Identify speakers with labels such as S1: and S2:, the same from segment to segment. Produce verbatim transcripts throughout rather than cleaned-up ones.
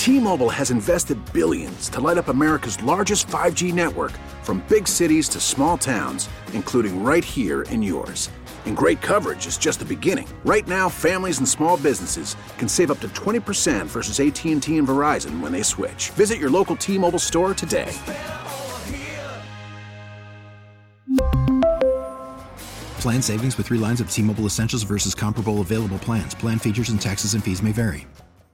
S1: T-Mobile has invested billions to light up America's largest five G network, from big cities to small towns, including right here in yours. And great coverage is just the beginning. Right now, families and small businesses can save up to twenty percent versus A T and T and Verizon when they switch. Visit your local T-Mobile store today.
S2: Plan savings with three lines of T-Mobile Essentials versus comparable available plans. Plan features and taxes and fees may vary.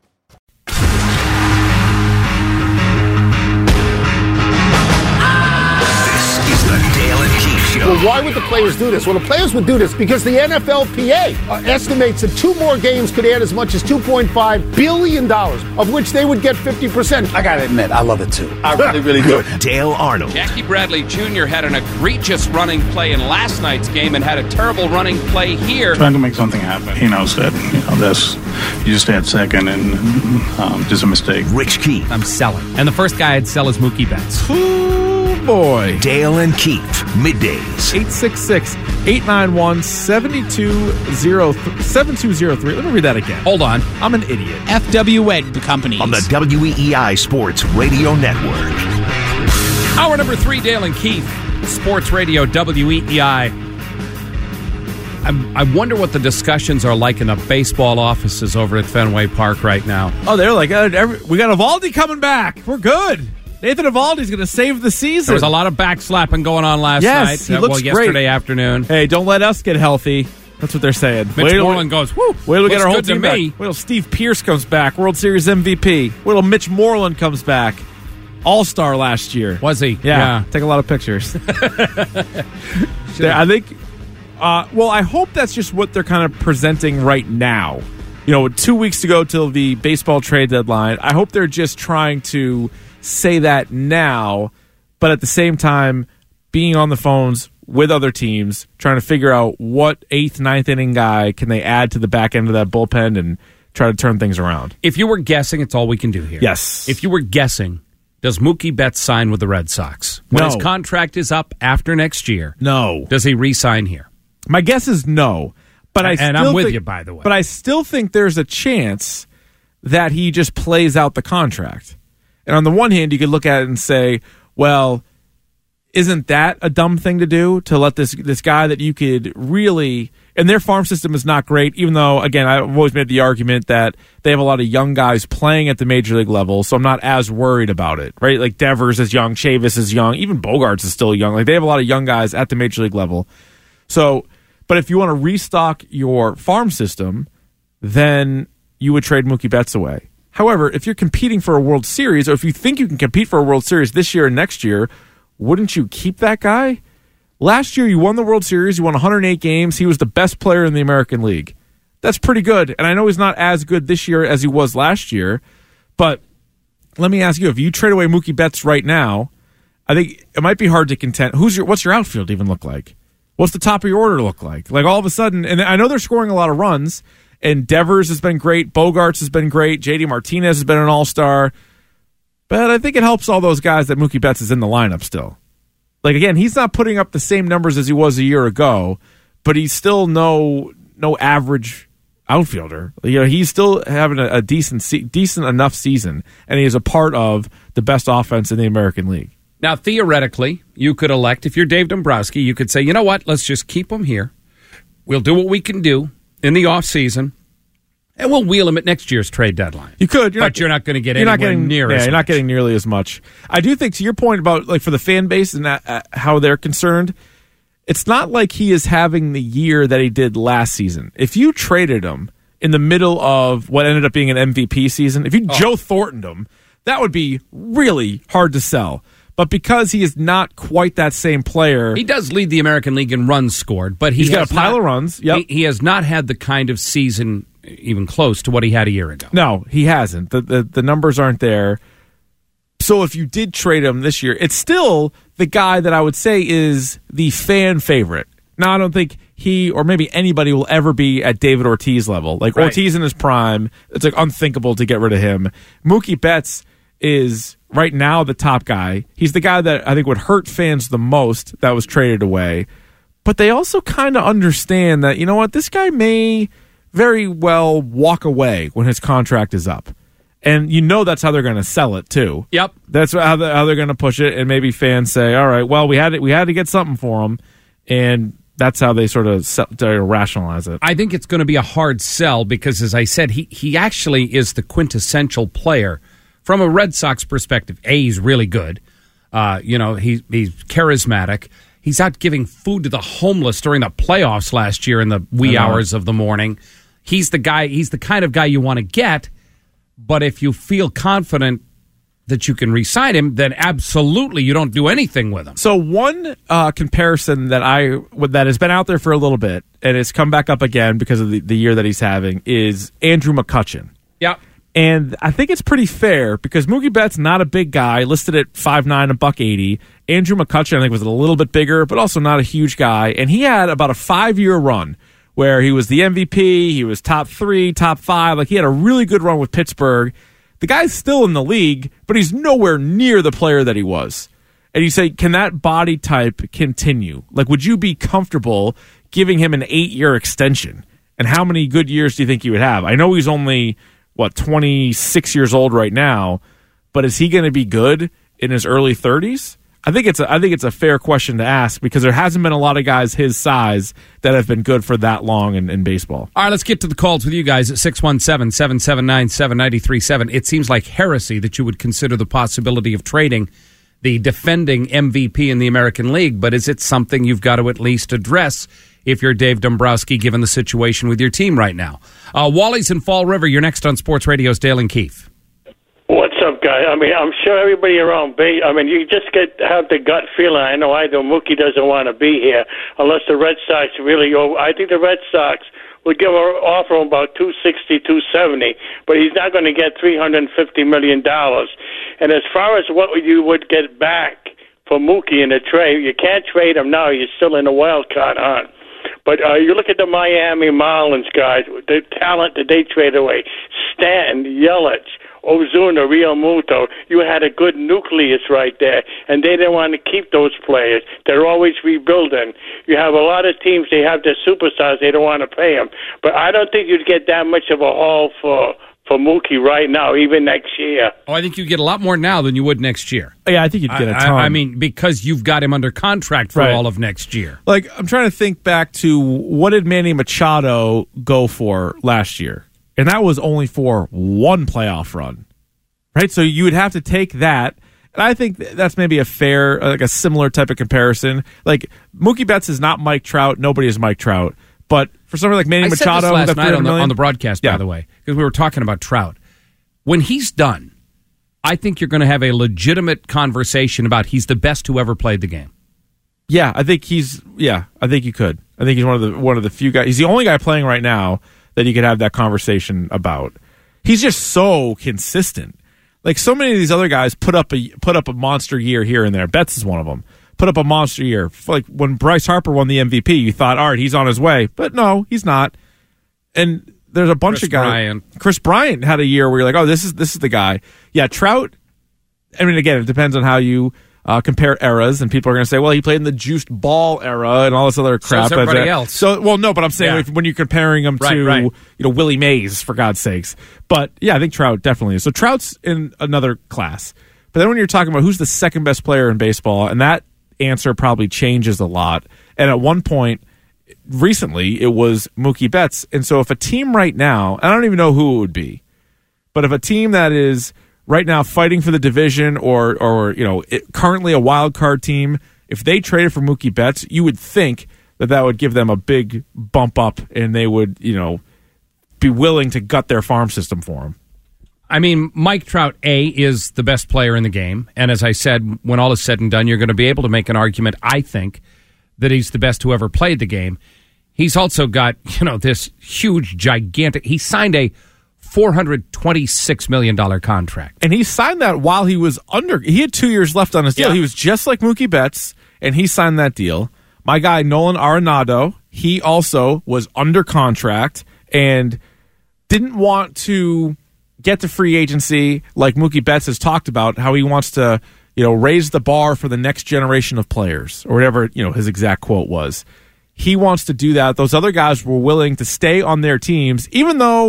S3: Well, why would the players do this? Well, the players would do this because the N F L P A uh, estimates that two more games could add as much as two point five billion dollars, of which they would get fifty percent.
S4: I gotta admit, I love it too. I really, really do.
S5: Dale Arnold.
S6: Jackie Bradley Junior had an egregious running play in last night's game and had a terrible running play here.
S7: Trying to make something happen. He knows that, you know, this, you just had second and um, just a mistake.
S5: Rich Keefe.
S8: I'm selling. And the first guy I'd sell is Mookie Betts.
S9: Oh, boy.
S5: Dale and Keefe. Middays.
S9: eight six six, eight nine one, seven two zero three. Let me read that again.
S8: Hold on.
S9: I'm an idiot.
S10: F W A, the company.
S5: On the W E E I Sports Radio Network.
S6: Hour number three, Dale and Keefe. Sports Radio, W E E I. I'm, I wonder what the discussions are like in the baseball offices over at Fenway Park right now.
S9: Oh, they're like, uh, every, we got Eovaldi coming back. We're good. Nathan Eovaldi's going to save the season.
S6: There was a lot of backslapping going on last
S9: yes,
S6: night.
S9: He
S6: uh,
S9: looks
S6: well, yesterday
S9: great.
S6: afternoon.
S9: Hey, don't let us get healthy. That's what they're saying.
S6: Mitch Moreland goes, whoo.
S9: Wait till we get our whole
S6: good to
S9: team
S6: me.
S9: back. Wait till Steve Pearce comes back, World Series M V P. Wait till Mitch Moreland comes back, All-Star last year.
S6: Was he?
S9: Yeah.
S6: yeah.
S9: Take a lot of pictures. I think, uh, well, I hope that's just what they're kind of presenting right now. You know, two weeks to go till the baseball trade deadline. I hope they're just trying to say that now, but at the same time being on the phones with other teams, trying to figure out what eighth, ninth inning guy can they add to the back end of that bullpen and try to turn things around.
S6: If you were guessing, it's all we can do here.
S9: Yes.
S6: If you were guessing, does Mookie Betts sign with the Red Sox? When
S9: No.
S6: his contract is up after next year,
S9: No.
S6: does he re-sign here?
S9: My guess is no. But I
S6: And
S9: still
S6: I'm with
S9: think,
S6: you, by the way.
S9: But I still think there's a chance that he just plays out the contract. And on the one hand, you could look at it and say, well, isn't that a dumb thing to do, to let this this guy that you could really – and their farm system is not great, even though, again, I've always made the argument that they have a lot of young guys playing at the major league level, so I'm not as worried about it, right? Like Devers is young, Chavis is young, even Bogarts is still young. Like they have a lot of young guys at the major league level. So, but if you want to restock your farm system, then you would trade Mookie Betts away. However, if you're competing for a World Series, or if you think you can compete for a World Series this year and next year, wouldn't you keep that guy? Last year, you won the World Series. You won one hundred eight games. He was the best player in the American League. That's pretty good. And I know he's not as good this year as he was last year, but let me ask you, if you trade away Mookie Betts right now, I think it might be hard to contend. Who's your, what's your outfield even look like? What's the top of your order look like? Like all of a sudden, and I know they're scoring a lot of runs, and Devers has been great. Bogarts has been great. J D Martinez has been an all-star. But I think it helps all those guys that Mookie Betts is in the lineup still. Like, again, he's not putting up the same numbers as he was a year ago, but he's still no no average outfielder. You know, he's still having a, a decent se- decent enough season, and he is a part of the best offense in the American League.
S6: Now, theoretically, you could elect, if you're Dave Dombrowski, you could say, you know what, let's just keep him here. We'll do what we can do in the offseason, and we'll wheel him at next year's trade deadline.
S9: You could, you're
S6: but
S9: not,
S6: you're not going to get
S9: you're
S6: anywhere
S9: not getting,
S6: near
S9: yeah,
S6: as
S9: You're
S6: much.
S9: not getting nearly as much. I do think, to your point about, like, for the fan base and that, uh, how they're concerned, it's not like he is having the year that he did last season. If you traded him in the middle of what ended up being an M V P season, if you oh. Joe Thorntoned him, that would be really hard to sell. But because he is not quite that same player,
S6: he does lead the American League in runs scored, but he
S9: he's got a pile
S6: not,
S9: of runs. Yep.
S6: He, he has not had the kind of season even close to what he had a year ago.
S9: No, he hasn't. The, the the numbers aren't there. So if you did trade him this year, it's still the guy that I would say is the fan favorite. Now, I don't think he or maybe anybody will ever be at David Ortiz level. Like right. Ortiz in his prime, it's like unthinkable to get rid of him. Mookie Betts is right now the top guy. He's the guy that I think would hurt fans the most that was traded away. But they also kind of understand that, you know what, this guy may very well walk away when his contract is up. And you know that's how they're going to sell it too.
S6: Yep,
S9: that's how they're, how they're going to push it, and maybe fans say, "All right, well, we had to, we had to get something for him," and that's how they sort of sell, rationalize it.
S6: I think it's going to be a hard sell because, as I said, he he actually is the quintessential player from a Red Sox perspective. A, he's really good. Uh, you know, he, he's charismatic. He's out giving food to the homeless during the playoffs last year in the wee hours of the morning. He's the guy. He's the kind of guy you want to get. But if you feel confident that you can re-sign him, then absolutely you don't do anything with him.
S9: So one uh, comparison that I that has been out there for a little bit and it's come back up again because of the, the year that he's having is Andrew McCutchen.
S6: Yeah.
S9: And I think it's pretty fair because Mookie Betts not a big guy, listed at five nine, a buck eighty. Andrew McCutchen I think was a little bit bigger, but also not a huge guy. And he had about a five-year run where he was the M V P, he was top three, top five. Like, he had a really good run with Pittsburgh. The guy's still in the league, but he's nowhere near the player that he was. And you say, can that body type continue? Like, would you be comfortable giving him an eight-year extension? And how many good years do you think he would have? I know he's only, what, twenty-six years old right now, but is he going to be good in his early thirties? I think it's a, I think it's a fair question to ask because there hasn't been a lot of guys his size that have been good for that long in, in baseball.
S6: All right, let's get to the calls with you guys at six one seven, seven seven nine, seven nine three seven. It seems like heresy that you would consider the possibility of trading the defending M V P in the American League, but is it something you've got to at least address if you're Dave Dombrowski, given the situation with your team right now? Uh, Wally's in Fall River. You're next on Sports Radio's Dale and Keefe.
S10: What's up, guy? I mean, I'm sure everybody around Bay, I mean, you just get have the gut feeling. I know I do. Mookie doesn't want to be here unless the Red Sox really go. I think the Red Sox would give an offer of about two sixty, two seventy, but he's not going to get three hundred fifty million dollars. And as far as what you would get back for Mookie in a trade, you can't trade him now. You're still in a wild card hunt. But uh, you look at the Miami Marlins guys, the talent that they trade away, Stanton, Yelich, Ozuna, Real Muto, you had a good nucleus right there, and they didn't want to keep those players. They're always rebuilding. You have a lot of teams, they have their superstars, they don't want to pay them. But I don't think you'd get that much of a haul for, for Mookie right now, even next year.
S6: Oh, I think you get a lot more now than you would next year.
S9: Yeah, I think you'd get a ton.
S6: I, I mean, because you've got him under contract for
S9: right.
S6: all of next year.
S9: Like, I'm trying to think back to what did Manny Machado go for last year? And that was only for one playoff run, right? So you would have to take that, and I think that's maybe a fair, like a similar type of comparison. Like, Mookie Betts is not Mike Trout. Nobody is Mike Trout. But for somebody like Manny
S6: I
S9: Machado,
S6: said this last night on the,
S9: million,
S6: on the broadcast,
S9: yeah.
S6: by the way, because we were talking about Trout. When he's done, I think you're going to have a legitimate conversation about he's the best who ever played the game.
S9: Yeah, I think he's. Yeah, I think you could. I think he's one of the one of the few guys. He's the only guy playing right now that you could have that conversation about. He's just so consistent. Like, so many of these other guys put up a put up a monster year here and there. Betts is one of them. Put up a monster year. Like when Bryce Harper won the M V P, you thought, all right, he's on his way. But no, he's not. And there's a bunch
S6: Chris
S9: of guys.
S6: Bryant.
S9: Chris Bryant had a year where you're like, oh, this is this is the guy. Yeah, Trout. I mean, again, it depends on how you uh, compare eras, and people are going to say, well, he played in the juiced ball era and all this other crap.
S6: So is everybody
S9: but, uh,
S6: else.
S9: So, well, no, but I'm saying
S6: Yeah.
S9: if, when you're comparing him
S6: Right,
S9: to
S6: right.
S9: you know Willie Mays, for God's sakes. But yeah, I think Trout definitely is. So Trout's in another class. But then when you're talking about who's the second best player in baseball, and that answer probably changes a lot. And at one point recently, it was Mookie Betts. And so if a team right now, I don't even know who it would be, but if a team that is right now fighting for the division or, or you know, it, currently a wild card team, if they traded for Mookie Betts, you would think that that would give them a big bump up and they would, you know, be willing to gut their farm system for him.
S6: I mean, Mike Trout, A, is the best player in the game. And as I said, when all is said and done, you're going to be able to make an argument, I think, that he's the best who ever played the game. He's also got, you know, this huge, gigantic... He signed a four hundred twenty-six million dollars contract.
S9: And he signed that while he was under... He had two years left on his deal.
S6: Yeah.
S9: He was just like Mookie Betts, and he signed that deal. My guy, Nolan Arenado, he also was under contract and didn't want to get to free agency like Mookie Betts has talked about, how he wants to, you know, raise the bar for the next generation of players, or whatever, you know, his exact quote was. He wants to do that. Those other guys were willing to stay on their teams, even though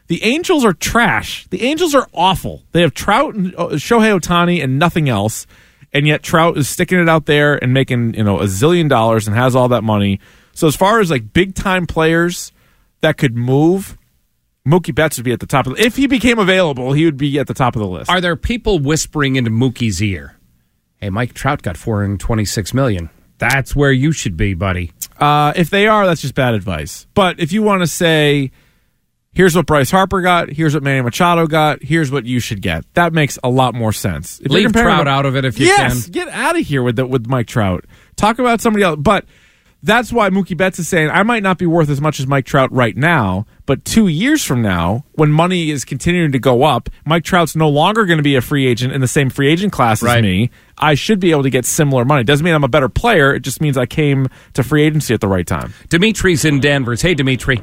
S9: The Angels are trash. The Angels are awful. They have Trout and uh, Shohei Ohtani and nothing else, and yet Trout is sticking it out there and making, you know, a zillion dollars and has all that money. So as far as like big time players that could move, Mookie Betts would be at the top of the, if he became available, he would be at the top of the list.
S6: Are there people whispering into Mookie's ear, "Hey, Mike Trout got four hundred twenty-six million dollars. That's where you should be, buddy"?
S9: Uh, if they are, that's just bad advice. But if you want to say, here's what Bryce Harper got, here's what Manny Machado got, here's what you should get, that makes a lot more sense. If
S6: Leave Trout them, out of it if you
S9: yes,
S6: can.
S9: Get out of here with the, with Mike Trout. Talk about somebody else. But that's why Mookie Betts is saying, I might not be worth as much as Mike Trout right now, but two years from now, when money is continuing to go up, Mike Trout's no longer going to be a free agent in the same free agent class
S6: right.
S9: as me. I should be able to get similar money. Doesn't mean I'm a better player. It just means I came to free agency at the right time.
S6: Dimitri's in Danvers. Hey, Dimitri.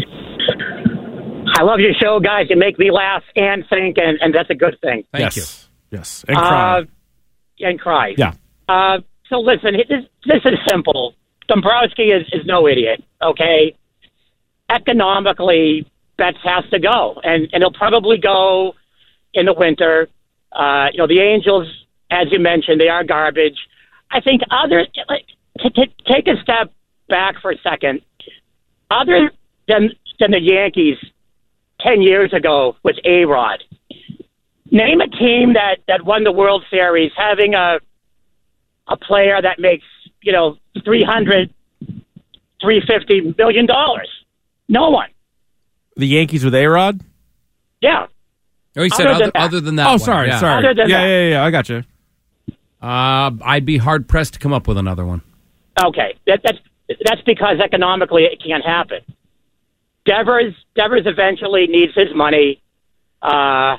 S11: I love your show, guys. You make me laugh and think, and, and that's a good thing.
S6: Thank
S9: yes. you. Yes. And cry.
S11: Uh, and cry.
S9: Yeah.
S11: Uh, so listen, this, this is simple. Dombrowski is, is no idiot, okay? Economically, Betts has to go, and, and he'll probably go in the winter. Uh, you know, the Angels, as you mentioned, they are garbage. I think other like, t- t- take a step back for a second. Other than than the Yankees ten years ago with A-Rod, name a team that, that won the World Series having a a player that makes, you know, three hundred, three hundred fifty million dollars. No one.
S9: The Yankees with A-Rod?
S11: Yeah.
S6: Oh, he said
S11: other,
S6: other,
S11: than that.
S6: other than that.
S9: Oh,
S6: one.
S9: sorry,
S6: yeah.
S9: sorry.
S11: Other than
S9: yeah,
S11: that.
S9: yeah, yeah, yeah, I got you.
S6: Uh, I'd be hard pressed to come up with another one.
S11: Okay, that, that's that's because economically it can't happen. Devers Devers eventually needs his money, uh,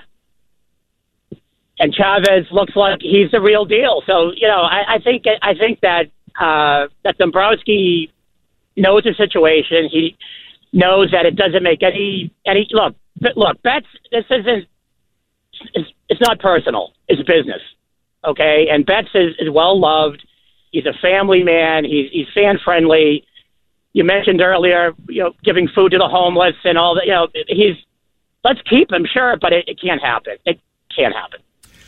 S11: and Chavez looks like he's the real deal. So you know, I, I think I think that uh, that Dombrowski knows the situation. He knows that it doesn't make any any look. Look, Betts. This isn't. It's, it's not personal. It's business. Okay, and Betts is, is well loved. He's a family man. He's he's fan friendly. You mentioned earlier, you know, giving food to the homeless and all that. You know, he's let's keep him, sure, but it, it can't happen. It can't happen.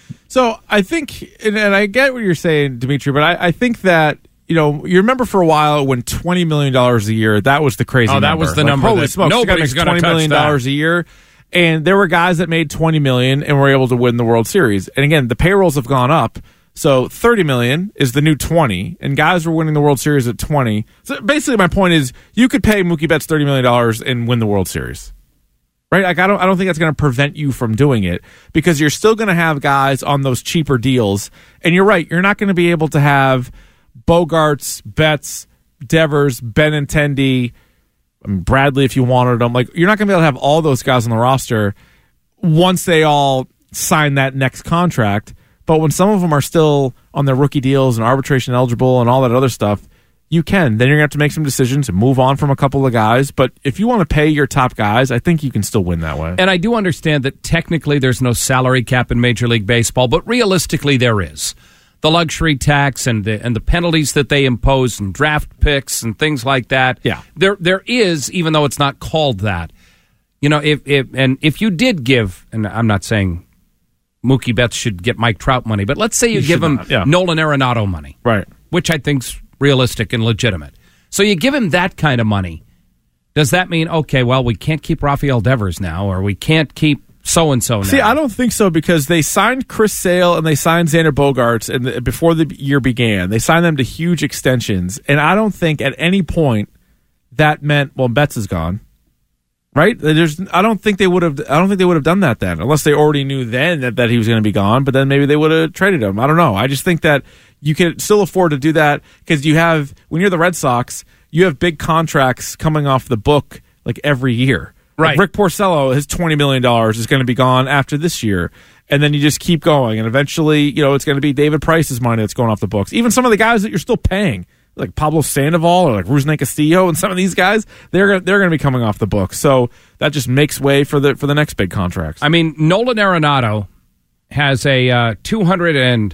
S9: So I think, and, and I get what you're saying, Dimitri, but I, I think that, you know, you remember for a while when twenty million dollars a year, that was the crazy number.
S6: Oh, that
S9: number.
S6: was the
S9: like,
S6: number.
S9: Holy
S6: that
S9: smokes,
S6: nobody's going to touch
S9: twenty million dollars
S6: that.
S9: a year. And there were guys that made twenty million dollars and were able to win the World Series. And again, the payrolls have gone up. So thirty million dollars is the new twenty, and guys were winning the World Series at twenty. So basically my point is you could pay Mookie Betts thirty million dollars and win the World Series. Right? Like I don't I don't think that's going to prevent you from doing it because you're still going to have guys on those cheaper deals. And you're right, you're not going to be able to have Bogarts, Betts, Devers, Benintendi, I mean, Bradley if you wanted them. Like you're not going to be able to have all those guys on the roster once they all sign that next contract. But when some of them are still on their rookie deals and arbitration eligible and all that other stuff, you can. Then you're going to have to make some decisions and move on from a couple of guys. But if you want to pay your top guys, I think you can still win that way.
S6: And I do understand that technically there's no salary cap in Major League Baseball, but realistically there is. The luxury tax and the and the penalties that they impose and draft picks and things like that.
S9: Yeah.
S6: There there is, even though it's not called that. You know, if if and if you did give, and I'm not saying Mookie Betts should get Mike Trout money, but let's say you, you give him
S9: yeah.
S6: Nolan Arenado money,
S9: right?
S6: Which I think's realistic and legitimate. So you give him that kind of money. Does that mean okay? Well, we can't keep Rafael Devers now, or we can't keep so and so now?
S9: See, I don't think so because they signed Chris Sale and they signed Xander Bogaerts, and the, before the year began, they signed them to huge extensions, and I don't think at any point that meant well Betts is gone. Right? There's, I don't think they would have. I don't think they would have done that then, unless they already knew then that, that he was going to be gone. But then maybe they would have traded him. I don't know. I just think that you can still afford to do that because you have, when you're the Red Sox, you have big contracts coming off the book like every year.
S6: Right.
S9: Like Rick Porcello, his twenty million dollars is going to be gone after this year, and then you just keep going, and eventually, you know, it's going to be David Price's money that's going off the books. Even some of the guys that you're still paying, like Pablo Sandoval or like Rusney Castillo and some of these guys, they're they're going to be coming off the book. So that just makes way for the for the next big contracts.
S6: I mean, Nolan Arenado has a uh, two hundred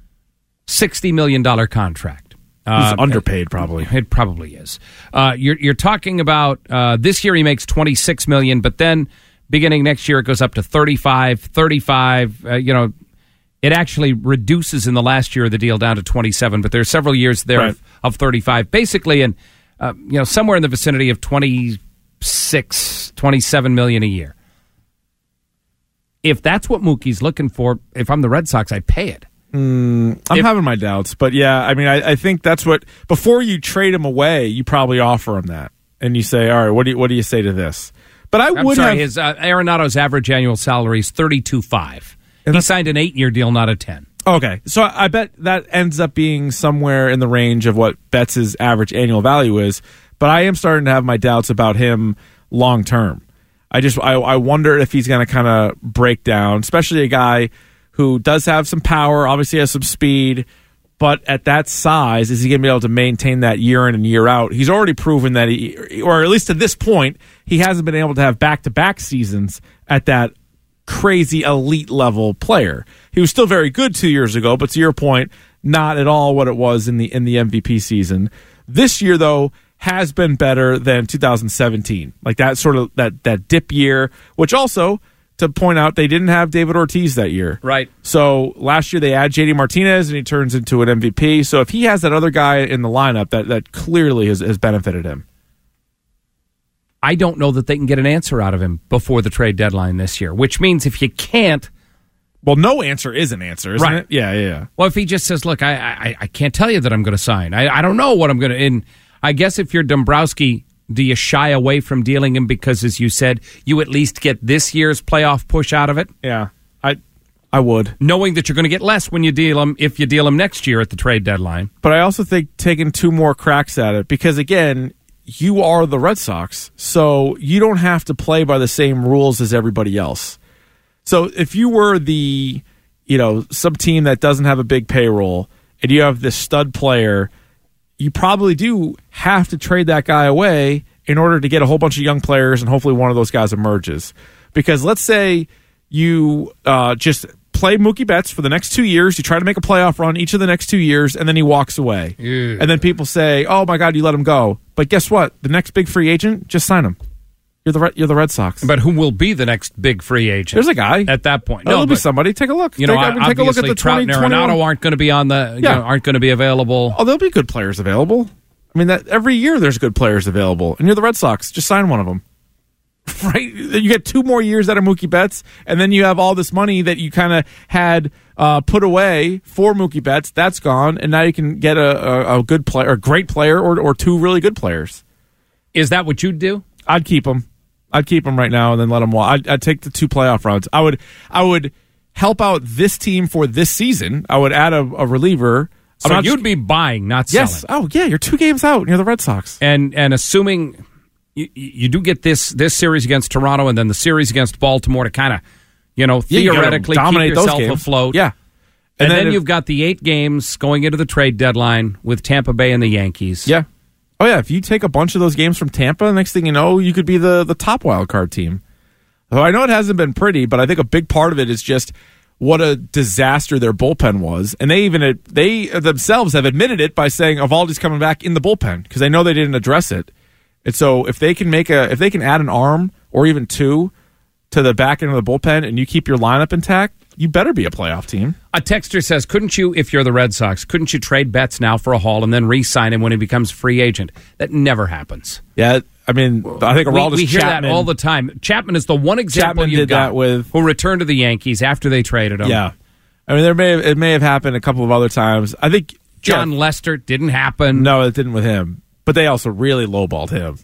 S6: sixty million dollars contract.
S9: He's
S6: uh,
S9: underpaid, probably.
S6: It probably is. Uh, you're you're talking about uh, this year he makes twenty-six million dollars, but then Beginning next year, it goes up to thirty-five, thirty-five. Uh, you know, it actually reduces in the last year of the deal down to twenty-seven, but there's several years there
S9: right.
S6: of, of thirty-five. Basically, in uh, you know, somewhere in the vicinity of twenty-six, twenty-seven million a year. If that's what Mookie's looking for, if I'm the Red Sox, I'd pay it.
S9: Mm, I'm
S6: if,
S9: having my doubts, but yeah, I mean, I, I think that's what before you trade him away, you probably offer him that, and you say, all right, what do you, what do you say to this? But I
S6: I'm
S9: would
S6: sorry,
S9: have
S6: his uh, Arenado's average annual salary is thirty-two five. He signed an eight-year deal, not a ten.
S9: Okay, so I bet that ends up being somewhere in the range of what Betts' average annual value is. But I am starting to have my doubts about him long term. I just I, I wonder if he's going to kind of break down, especially a guy who does have some power, obviously has some speed, but at that size, is he going to be able to maintain that year in and year out? He's already proven that he, or at least to this point, he hasn't been able to have back-to-back seasons at that crazy elite level player. He was still very good two years ago, but to your point, not at all what it was in the in the M V P season. This year, though, has been better than two thousand seventeen, like that sort of that that dip year, which also, to point out, they didn't have David Ortiz that year.
S6: Right.
S9: So last year they add J D Martinez and he turns into an M V P. So if he has that other guy in the lineup, that, that clearly has, has benefited him.
S6: I don't know that they can get an answer out of him before the trade deadline this year, which means if you can't...
S9: Well, no answer is an answer, isn't
S6: right.
S9: it? Yeah, yeah, yeah.
S6: Well, if he just says, look, I I, I can't tell you that I'm going to sign. I, I don't know what I'm going to... And I guess if you're Dombrowski, do you shy away from dealing him because, as you said, you at least get this year's playoff push out of it?
S9: Yeah, I I would.
S6: Knowing that you're going to get less when you deal him, if you deal him next year at the trade deadline.
S9: But I also think taking two more cracks at it, because, again, you are the Red Sox, so you don't have to play by the same rules as everybody else. So if you were the, you know, some team that doesn't have a big payroll and you have this stud player, you probably do have to trade that guy away in order to get a whole bunch of young players and hopefully one of those guys emerges. Because let's say you uh, just play Mookie Betts for the next two years, you try to make a playoff run each of the next two years, and then he walks away.
S6: Yeah.
S9: And then people say, oh, my God, you let him go. But guess what? The next big free agent, just sign him. You're the you're the Red Sox.
S6: But who will be the next big free agent?
S9: There's a guy
S6: at that point.
S9: No,
S6: No,
S9: there'll be
S6: but,
S9: somebody. Take a look.
S6: You know,
S9: take, I mean, take a look at the
S6: Trout and
S9: twenty twenty-one.
S6: Arenado aren't going to be on the. You
S9: Yeah.
S6: know, aren't going to be available.
S9: Oh, there'll be good players available. I mean, that every year there's good players available, and you're the Red Sox. Just sign one of them. Right? You get two more years out of Mookie Betts, and then you have all this money that you kind of had uh, put away for Mookie Betts. That's gone, and now you can get a, a, a good player, a great player, or or two really good players.
S6: Is that what you'd do?
S9: I'd keep them. I'd keep them right now and then let them walk. I'd, I'd take the two playoff rounds. I would. I would help out this team for this season. I would add a, a reliever.
S6: So
S9: I'm not
S6: you'd
S9: sh-
S6: be buying, not
S9: yes.
S6: selling.
S9: Oh yeah, you're two games out. And you're the Red Sox.
S6: And and assuming you, you do get this this series against Toronto and then the series against Baltimore to kind of, you know,
S9: Yeah, you gotta
S6: theoretically
S9: dominate
S6: keep
S9: those
S6: yourself
S9: games.
S6: afloat.
S9: Yeah.
S6: And,
S9: And then
S6: then,
S9: if-
S6: you've got the eight games going into the trade deadline with Tampa Bay and the Yankees.
S9: Yeah. Oh yeah. If you take a bunch of those games from Tampa, next thing you know, you could be the the top wild card team. So I know it hasn't been pretty, but I think a big part of it is just what a disaster their bullpen was, and they even they themselves have admitted it by saying Eovaldi's coming back in the bullpen because they know they didn't address it. And so if they can make a if they can add an arm or even two to the back end of the bullpen, and you keep your lineup intact, you better be a playoff team.
S6: A texter says, couldn't you, if you're the Red Sox, couldn't you trade Betts now for a haul and then re-sign him when he becomes free agent? That never happens.
S9: Yeah, I mean, I think Aroldis
S6: we, we hear
S9: Chapman,
S6: that all the time. Chapman is the one example
S9: Chapman
S6: you've
S9: did
S6: got
S9: that with
S6: who returned to the Yankees after they traded him.
S9: Yeah, I mean, there may have, it may have happened a couple of other times. I think
S6: John
S9: yeah,
S6: Lester didn't happen.
S9: No, it didn't with him. But they also really lowballed him.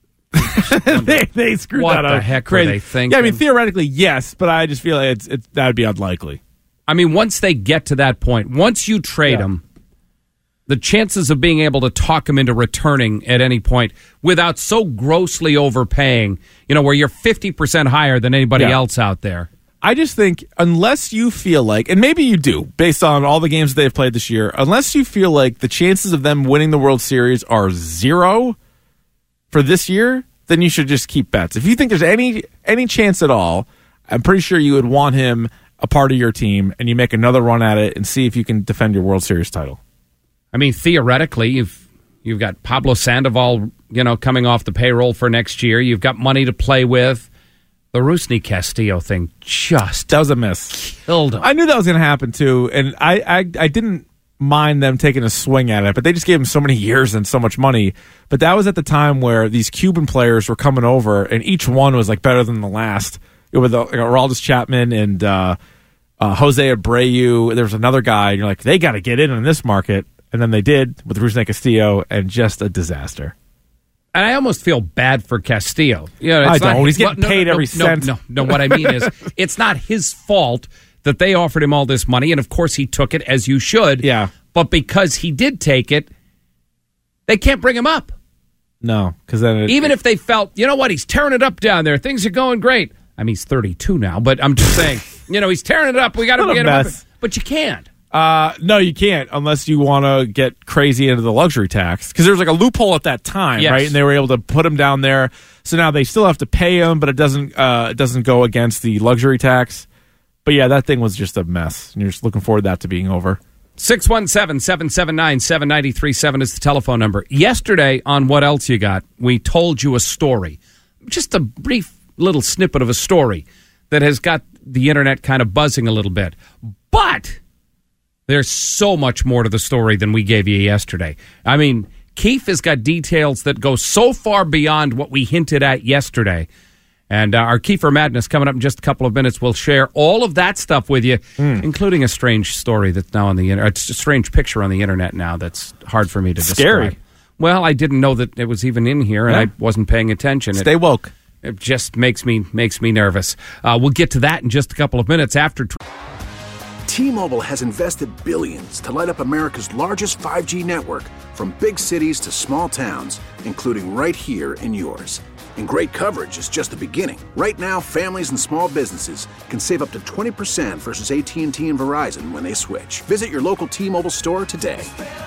S9: they, they screwed
S6: what
S9: that up.
S6: the heck
S9: Crazy.
S6: were they thinking?
S9: Yeah, I mean, theoretically, yes, but I just feel like it's, it's that would be unlikely.
S6: I mean, once they get to that point, once you trade
S9: Yeah.
S6: him, the chances of being able to talk him into returning at any point without so grossly overpaying, you know, where you're fifty percent higher than anybody
S9: Yeah.
S6: else out there.
S9: I just think unless you feel like, and maybe you do, based on all the games they've played this year, unless you feel like the chances of them winning the World Series are zero for this year, then you should just keep Betts. If you think there's any any chance at all, I'm pretty sure you would want him a part of your team, and you make another run at it and see if you can defend your World Series title.
S6: I mean, theoretically, you've you've got Pablo Sandoval, you know, coming off the payroll for next year. You've got money to play with. The Rusney Castillo thing just
S9: that was a miss.
S6: Killed him.
S9: I knew that was going to happen too, and I, I I didn't mind them taking a swing at it, but they just gave him so many years and so much money. But that was at the time where these Cuban players were coming over, and each one was like better than the last. It was like, Aroldis Chapman and uh, uh, Jose Abreu. There was another guy, and you're like, they got to get in on this market, and then they did with Rusney Castillo, and just a disaster.
S6: And I almost feel bad for Castillo. You know,
S9: I
S6: it's
S9: don't.
S6: Not,
S9: He's getting
S6: well, no,
S9: paid
S6: no,
S9: every
S6: no,
S9: cent.
S6: No, no, no. What I mean is, it's not his fault that they offered him all this money, and of course he took it, as you should.
S9: Yeah.
S6: But because he did take it, they can't bring him up.
S9: No, because then it,
S6: even if they felt, you know what, he's tearing it up down there. Things are going great. I mean, he's thirty-two now, but I'm just saying, you know, he's tearing it up. We got to get him up. But you can't.
S9: Uh, no, you can't unless you want to get crazy into the luxury tax, because there was like a loophole at that time,
S6: yes.
S9: right? And they were able to put him down there. So now they still have to pay him, but it doesn't uh, it doesn't go against the luxury tax. But yeah, that thing was just a mess, and you're just looking forward to that to being over.
S6: six one seven, seven seven nine, seven nine three seven is the telephone number. Yesterday on What Else You Got, we told you a story, just a brief little snippet of a story that has got the internet kind of buzzing a little bit. But there's so much more to the story than we gave you yesterday. I mean, Keefe has got details that go so far beyond what we hinted at yesterday. And uh, our Kiefer Madness coming up in just a couple of minutes. We'll share all of that stuff with you, mm. including a strange story that's now on the internet. It's a strange picture on the internet now that's hard for me to
S9: Scary.
S6: describe. Well, I didn't know that it was even in here, and yeah. I wasn't paying attention.
S9: Stay
S6: it,
S9: woke.
S6: It just makes me makes me nervous. Uh, we'll get to that in just a couple of minutes after. Tw-
S1: T-Mobile has invested billions to light up America's largest five G network, from big cities to small towns, including right here in yours. And great coverage is just the beginning. Right now, families and small businesses can save up to twenty percent versus A T and T and Verizon when they switch. Visit your local T-Mobile store today.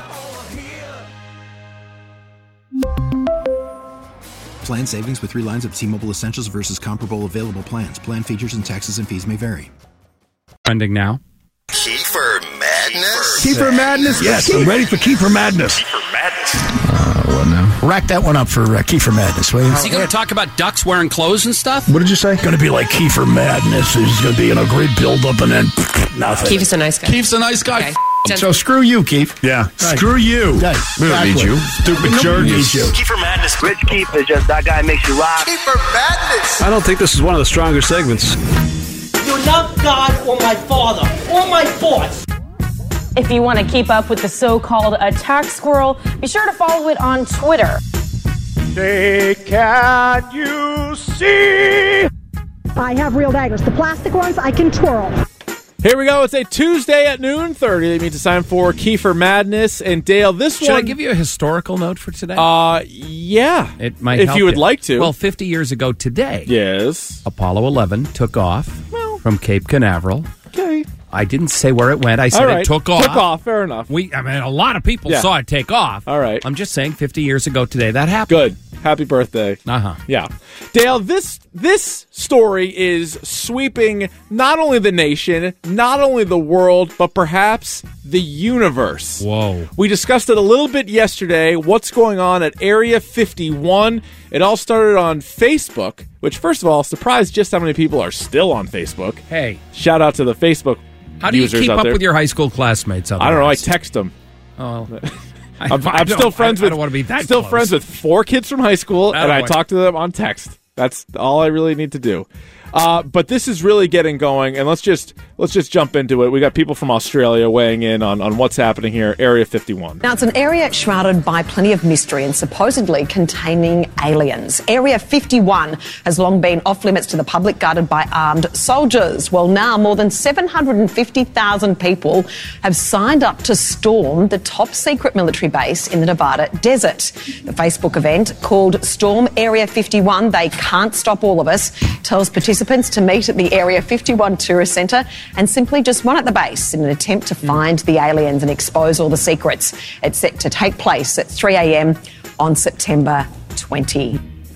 S2: Plan savings with three lines of T-Mobile Essentials versus comparable available plans. Plan features and taxes and fees may vary.
S6: Trending now.
S12: Kiefer Madness?
S3: Kiefer Madness?
S5: Yes, I'm ready for Kiefer Madness.
S12: Kiefer Madness.
S5: Uh, what now?
S13: Rack that one up for uh, Kiefer Madness, will you?
S8: Is he going to talk about ducks wearing clothes and stuff?
S5: What did you say? Going to be like Kiefer Madness. He's going to be in a great build-up and then pff, nothing.
S14: Keefe's a nice guy.
S5: Keefe's a nice guy.
S14: Okay.
S5: So screw you, Keefe. Yeah. Right. Screw you.
S13: Right.
S5: We don't need you. Stupid jerk.
S13: Needs you.
S12: Kiefer Madness. Rich Keefe is just that guy makes you rock. Kiefer Madness.
S15: I don't think this is one of the stronger segments.
S16: You're not God or my father or my boss.
S17: If you want to keep up with the so-called attack squirrel, be sure to follow it on Twitter.
S18: Say, can you see?
S19: I have real daggers. The plastic ones I can twirl.
S9: Here we go. It's a Tuesday at noon thirty. They mean to sign for Kiefer Madness. And Dale, this
S6: Should
S9: one...
S6: Should I give you a historical note for today?
S9: Uh, yeah.
S6: It might
S9: If
S6: help
S9: you would like to.
S6: Well, fifty years ago today.
S9: Yes.
S6: Apollo eleven took off well, from Cape Canaveral.
S9: Okay.
S6: I didn't say where it went. I said
S9: right.
S6: it took off.
S9: Took off. Fair enough.
S6: We, I mean, a lot of people
S9: yeah.
S6: saw it take off.
S9: All right.
S6: I'm just saying fifty years ago today that happened.
S9: Good. Happy birthday.
S6: Uh-huh.
S9: Yeah. Dale, this this story is sweeping not only the nation, not only the world, but perhaps the universe.
S6: Whoa.
S9: We discussed it a little bit yesterday, what's going on at Area fifty-one. It all started on Facebook, which, first of all, surprised just how many people are still on Facebook.
S6: Hey.
S9: Shout out to the Facebook
S6: How do you
S9: users
S6: keep
S9: out
S6: up
S9: there.
S6: with your high school classmates?
S9: I don't know. I text them.
S6: Oh,
S9: I'm,
S6: I, I
S9: I'm still friends
S6: I,
S9: with.
S6: I don't want to be that
S9: Still
S6: close.
S9: friends with four kids from high school,
S6: I
S9: and I
S6: want-
S9: talk to them on text. That's all I really need to do. Uh, but this is really getting going, and let's just let's just jump into it. We got people from Australia weighing in on, on what's happening here, Area fifty-one.
S20: Now, it's an area shrouded by plenty of mystery and supposedly containing aliens. Area fifty-one has long been off limits to the public, guarded by armed soldiers. Well, now more than seven hundred fifty thousand people have signed up to storm the top secret military base in the Nevada desert. The Facebook event, called Storm Area fifty-one, They Can't Stop All of Us, tells participants to meet at the Area fifty-one Tourist Centre and simply just run at the base in an attempt to find the aliens and expose all the secrets. It's set to take place at three a.m. on September twentieth.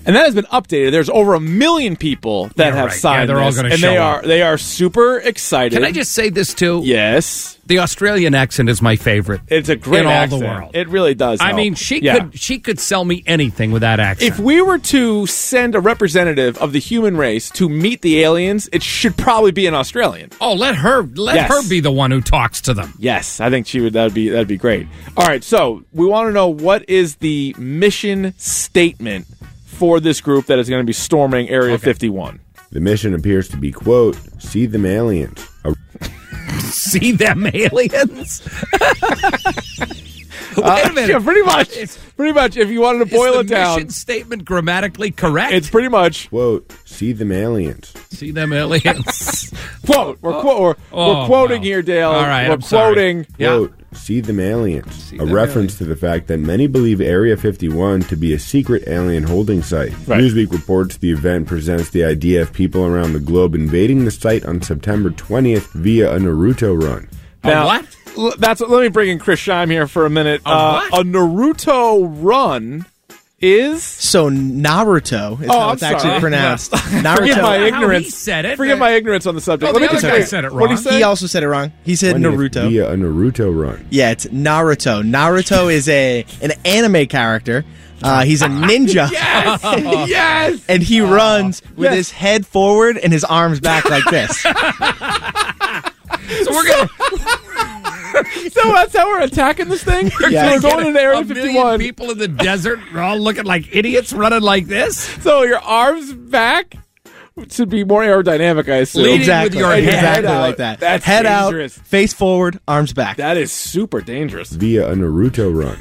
S9: And that has been updated. There's over a million people that
S6: Yeah,
S9: have
S6: right.
S9: signed
S6: Yeah, they're all
S9: this,
S6: gonna
S9: and
S6: show
S9: they
S6: up.
S9: are they are super excited.
S6: Can I just say this too?
S9: Yes.
S6: The Australian accent is my favorite.
S9: It's a great
S6: in all
S9: accent.
S6: the world.
S9: It really does.
S6: I
S9: help.
S6: mean, she
S9: Yeah.
S6: could she could sell me anything with that accent.
S9: If we were to send a representative of the human race to meet the aliens, it should probably be an Australian.
S6: Oh, let her let
S9: Yes.
S6: her be the one who talks to them.
S9: Yes, I think she would. That'd be that'd be great. All right, so we want to know what is the mission statement for this group that is going to be storming Area
S6: Okay.
S9: fifty-one.
S14: The mission appears to be, quote, see them aliens. A-
S6: See them aliens? Wait a minute.
S9: Yeah, pretty much.
S6: It's-
S9: pretty much. If you wanted to boil
S6: is
S9: it
S6: the
S9: down,
S6: mission statement grammatically correct?
S9: it's pretty much
S14: quote, see them aliens.
S6: See them aliens.
S9: quote. We're, quote, we're,
S6: Oh,
S9: we're quoting
S6: wow.
S9: here, Dale.
S6: All right,
S9: we're
S6: I'm sorry.
S9: quoting.
S6: Yeah.
S14: Quote, see them aliens. a
S6: them
S14: reference to the fact that many believe Area fifty-one to be a secret alien holding site.
S9: Right.
S14: Newsweek reports the event presents the idea of people around the globe invading the site on September twentieth via a Naruto run.
S9: Now,
S6: A what?
S9: l- That's let me bring in Chris Scheim here for a minute.
S6: A
S9: uh,
S6: what?
S9: A Naruto run is
S21: So Naruto is
S9: Oh,
S21: how
S9: I'm
S21: it's actually
S9: sorry.
S21: pronounced.
S9: Forget
S21: Naruto.
S9: my
S6: How
S9: ignorance.
S6: he said it.
S9: Forget my ignorance on the subject.
S6: Oh,
S9: Let
S6: the
S9: me
S6: other
S9: just
S6: guy
S9: say-
S6: said it
S9: What did he
S6: wrong.
S9: say?
S21: He also said it wrong. He said
S14: twentieth
S21: Naruto.
S14: via a Naruto run.
S21: Yeah, it's Naruto. Naruto is a an anime character. Uh, he's a ninja.
S9: Yes, yes.
S21: And he runs with
S9: Yes.
S21: his head forward and his arms back like this.
S6: So we're gonna
S9: So that's how we're attacking this thing.
S21: Yeah.
S9: So we're going into Area
S6: a million
S9: fifty-one.
S6: people in the desert are all looking like idiots running like this.
S9: So your arms back should be more aerodynamic, I assume.
S6: Leading
S21: exactly.
S6: with your head
S21: exactly
S9: out.
S21: like that.
S9: That's
S21: head
S9: dangerous.
S21: out, face forward, arms back.
S9: That is super dangerous.
S14: Via a Naruto run.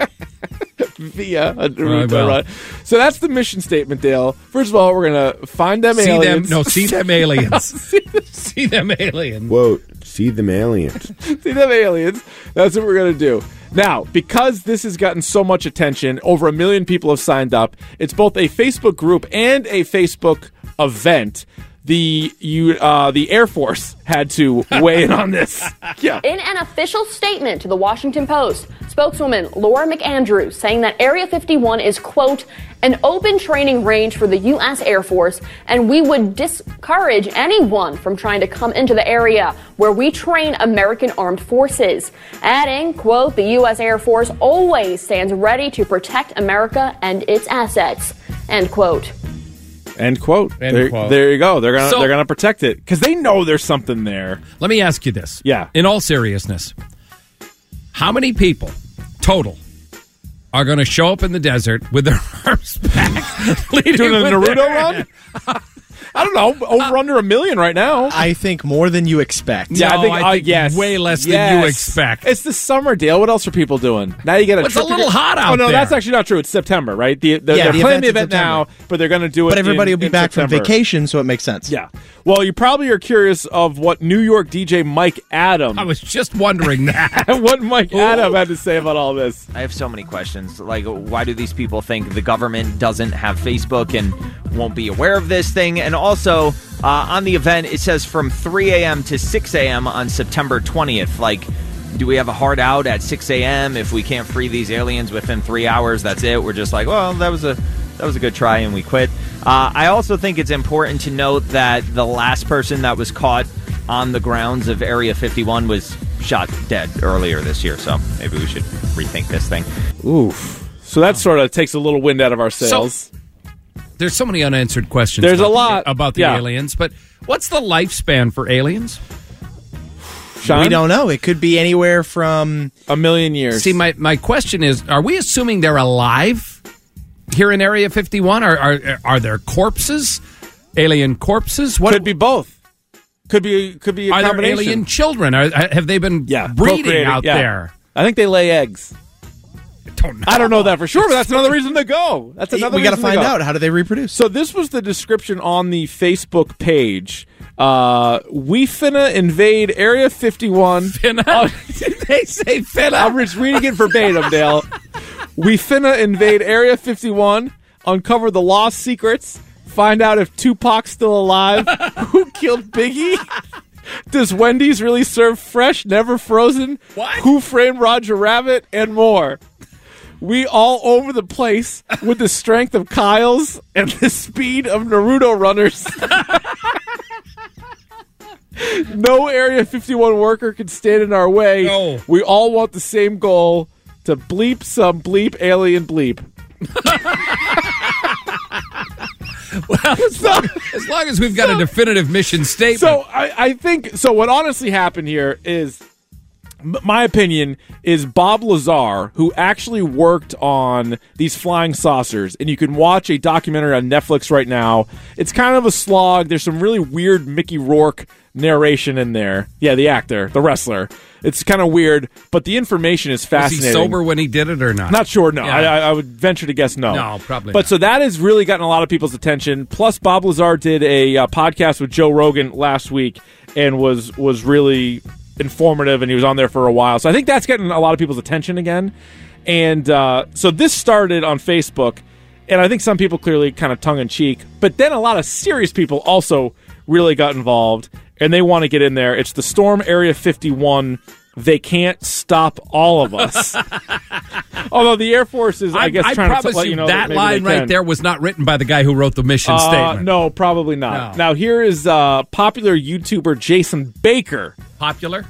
S9: Via a
S6: Right,
S9: Naruto
S6: well.
S9: run. So that's the mission statement, Dale. First of all, we're gonna find them
S6: See
S9: aliens.
S6: them? No, see them aliens. See them aliens.
S14: Quote, see them aliens.
S9: See them aliens. That's what we're going to do. Now, because this has gotten so much attention, over a million people have signed up. It's both a Facebook group and a Facebook event. The you uh, the Air Force had to weigh in on this. Yeah.
S22: In an official statement to the Washington Post, spokeswoman Laura McAndrews saying that Area fifty-one is, quote, an open training range for the U S Air Force, and we would discourage anyone from trying to come into the area where we train American armed forces. Adding, quote, the U S Air Force always stands ready to protect America and its assets, end quote.
S9: End quote.
S6: End
S9: there,
S6: quote.
S9: there you go. They're gonna
S6: So-
S9: they're gonna protect it because they know there's something there.
S6: Let me ask you this.
S9: Yeah.
S6: In all seriousness, how many people total are going to show up in the desert with their arms back, leading
S9: Doing a
S6: with
S9: Naruto
S6: their-
S9: run? I don't know. Over under a million right now.
S21: I think more than you expect.
S9: Yeah,
S6: No,
S9: I think,
S6: I
S9: uh,
S6: think
S9: yes.
S6: way less than
S9: Yes.
S6: you expect.
S9: It's the summer, Dale. What else are people doing? Now you get a
S6: Well, it's
S9: trip
S6: a
S9: to
S6: little
S9: get-
S6: hot out
S9: Oh no,
S6: there.
S9: that's actually not true. It's September, right? The, the,
S21: Yeah,
S9: they're
S21: the
S9: planning the
S21: event's
S9: event
S21: in
S9: now,
S21: September.
S9: but they're going to do it.
S21: But everybody
S9: in-
S21: will be
S9: in
S21: back
S9: September.
S21: from vacation, so it makes sense.
S9: Yeah. Well, you probably are curious of what New York D J Mike Adam,
S6: I was just wondering that.
S9: what Mike Adam had to say about all this.
S23: I have so many questions. Like, why do these people think the government doesn't have Facebook and won't be aware of this thing? And also, uh, on the event, it says from three a.m. to six a.m. on September twentieth. Like, do we have a hard out at six a.m.? If we can't free these aliens within three hours, that's it. We're just like, well, that was a that was a good try, and we quit. Uh, I also think it's important to note that the last person that was caught on the grounds of Area fifty-one was shot dead earlier this year, so maybe we should rethink this thing.
S9: Oof. So that sort of takes a little wind out of our sails.
S6: So, there's so many unanswered questions.
S9: There's a
S6: about
S9: lot.
S6: the, about the
S9: Yeah.
S6: aliens, but what's the lifespan for aliens?
S9: Sean?
S21: We don't know. It could be anywhere from
S9: a million years.
S6: See, my, my question is, are we assuming they're alive here in Area fifty-one? Are are, are there corpses, alien corpses? What
S9: Could be both. Could be could be a
S6: are there
S9: combination.
S6: alien children? Are, have they been
S9: yeah,
S6: breeding
S9: procreating,
S6: out
S9: yeah.
S6: there?
S9: I think they lay eggs.
S6: Don't know.
S9: I don't know that for sure, but that's another reason to go. That's another.
S21: we got to
S9: reason
S21: find
S9: go.
S21: out how do they reproduce.
S9: So this was the description on the Facebook page. Uh, we finna invade Area fifty-one.
S6: Finna?
S9: Uh,
S6: Did they say finna?
S9: I'm just reading it verbatim, Dale. We finna invade Area fifty-one, uncover the lost secrets, find out if Tupac's still alive, who killed Biggie, does Wendy's really serve fresh, never frozen,
S6: What?
S9: who framed Roger Rabbit, and more. we all over the place with the strength of Kyle's and the speed of Naruto runners. No Area fifty-one worker can stand in our way.
S6: No.
S9: We all want the same goal, to bleep some bleep alien bleep.
S6: Well, as long, as long as we've got so, a definitive mission statement.
S9: So I, I think, so what honestly happened here is, m- my opinion is Bob Lazar, who actually worked on these flying saucers, and you can watch a documentary on Netflix right now. It's kind of a slog. There's some really weird Mickey Rourke narration in there. Yeah, the actor, the wrestler. It's kind of weird, but the information is fascinating.
S6: Was he sober when he did it or not?
S9: Not sure, no.
S6: Yeah.
S9: I, I would venture to guess no.
S6: No, probably
S9: But
S6: not.
S9: so that has really gotten a lot of people's attention. Plus, Bob Lazar did a uh, podcast with Joe Rogan last week and was was really informative, and he was on there for a while. So I think that's getting a lot of people's attention again. And uh, so this started on Facebook, and I think some people clearly kind of tongue-in-cheek, but then a lot of serious people also really got involved, and they want to get in there. It's the Storm Area fifty-one. They can't stop all of us. Although the Air Force is, I, I guess,
S6: I
S9: trying
S6: promise
S9: to let
S6: you,
S9: you know
S6: that,
S9: that
S6: line right there was not written by the guy who wrote the mission
S9: uh,
S6: statement.
S9: No, probably not.
S6: No.
S9: Now, here is uh, popular YouTuber Jason Baker.
S6: Popular?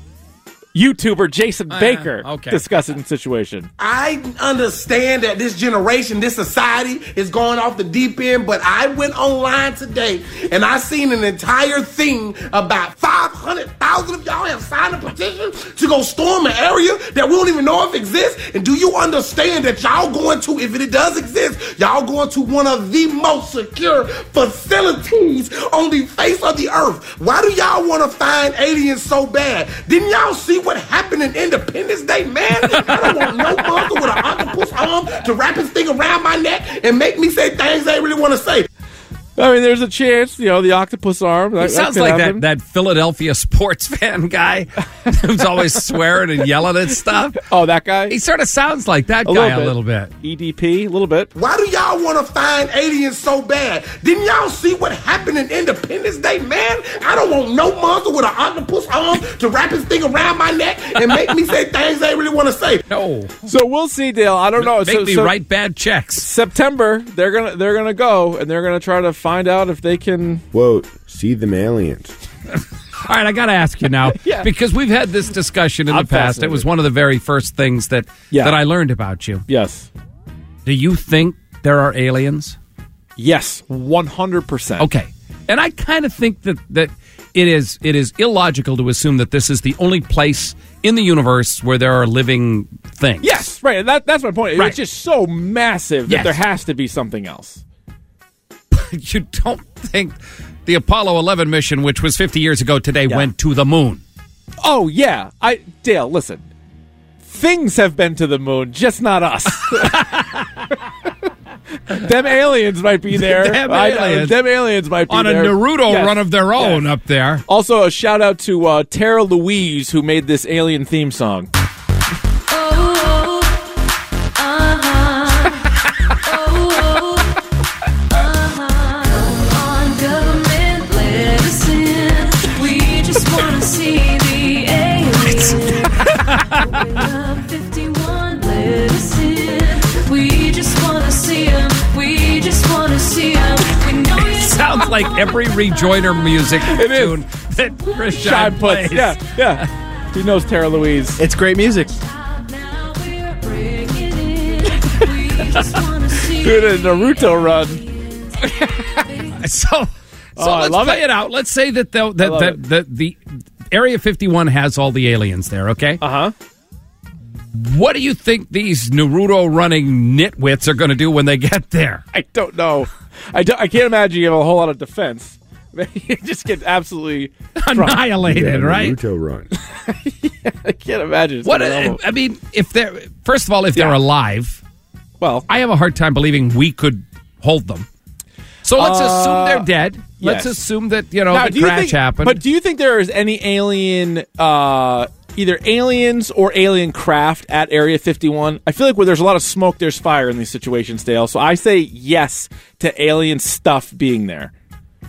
S9: YouTuber Jason
S6: Uh,
S9: Baker
S6: okay.
S9: discussing the situation.
S4: I understand that this generation, this society is going off the deep end, but I went online today and I seen an entire thing about five hundred thousand of y'all have signed a petition to go storm an area that we don't even know if exists. And do you understand that y'all going to, if it does exist, y'all going to one of the most secure facilities on the face of the earth? Why do y'all want to find aliens so bad? Didn't y'all see what happened in Independence Day, man? I don't want no mother with an octopus arm to wrap his thing around my neck and make me say things I really want to say.
S9: I mean, there's a chance, you know, the octopus arm. That,
S6: He sounds
S9: that
S6: like
S9: happen.
S6: that, that Philadelphia sports fan guy who's always swearing and yelling at stuff.
S9: Oh, that guy?
S6: He sort of sounds like that
S9: A
S6: guy
S9: little
S6: a
S9: bit.
S6: little bit.
S9: E D P, a little bit.
S4: Why do y'all want to find aliens so bad? Didn't y'all see what happened in Independence Day, man? I don't want no mother with an octopus arm to wrap his thing around my neck and make me say things I really want to say.
S6: No.
S9: So we'll see, Dale. I don't know.
S6: Make
S9: so,
S6: me
S9: so
S6: write bad checks.
S9: September, they're gonna they're gonna go and they're gonna try to find out if they can.
S14: Quote, see them aliens.
S6: All right, I got to ask you now,
S9: Yeah.
S6: because we've had this discussion in
S9: I'm
S6: the past. It
S9: fascinated.
S6: was one of the very first things that
S9: Yeah.
S6: that I learned about you.
S9: Yes.
S6: Do you think there are aliens?
S9: Yes, one hundred percent.
S6: Okay. And I kind of think that, that it is it is illogical to assume that this is the only place in the universe where there are living things.
S9: Yes, right. That, that's my point.
S6: Right.
S9: It's just so massive that
S6: Yes.
S9: there has to be something else.
S6: You don't think the Apollo eleven mission, which was fifty years ago today,
S9: Yeah.
S6: went to the moon?
S9: Oh, yeah. I Dale, listen. Things have been to the moon, just not us. Them aliens might be there.
S6: Them
S9: I-
S6: aliens.
S9: them aliens might be
S6: On a
S9: there.
S6: Naruto
S9: Yes.
S6: run of their own
S9: Yes.
S6: up there.
S9: Also, a shout out to uh, Tara Louise, who made this alien theme song.
S6: Sounds like every rejoiner music
S9: It is.
S6: tune that Chris
S9: Shine
S6: Shine
S9: puts.
S6: plays.
S9: Yeah, yeah. He knows Tara Louise.
S21: It's great music.
S9: Dude, a Naruto run.
S6: So, so
S9: Oh, I
S6: let's
S9: love
S6: play
S9: it.
S6: it. out. Let's say that the
S9: I
S6: that,
S9: love
S6: that
S9: it.
S6: the, the Area fifty-one has all the aliens there. Okay.
S9: Uh huh.
S6: What do you think these Naruto running nitwits are going to do when they get there?
S9: I don't know. I, don't, I can't imagine you have a whole lot of defense. You just get absolutely
S6: Annihilated,
S14: Yeah,
S6: right?
S14: Naruto run.
S9: I can't imagine. It's
S6: What
S9: gonna
S6: I,
S9: level.
S6: I mean, if they're first of all, if
S9: Yeah.
S6: they're alive,
S9: Well,
S6: I have a hard time believing we could hold them. So let's
S9: Uh,
S6: assume they're dead. Let's
S9: yes.
S6: assume that you know
S9: now,
S6: the
S9: do you
S6: crash
S9: think,
S6: happened.
S9: But do you think there is any alien, uh, either aliens or alien craft at Area fifty-one? I feel like where there's a lot of smoke, there's fire in these situations, Dale. So I say yes to alien stuff being there.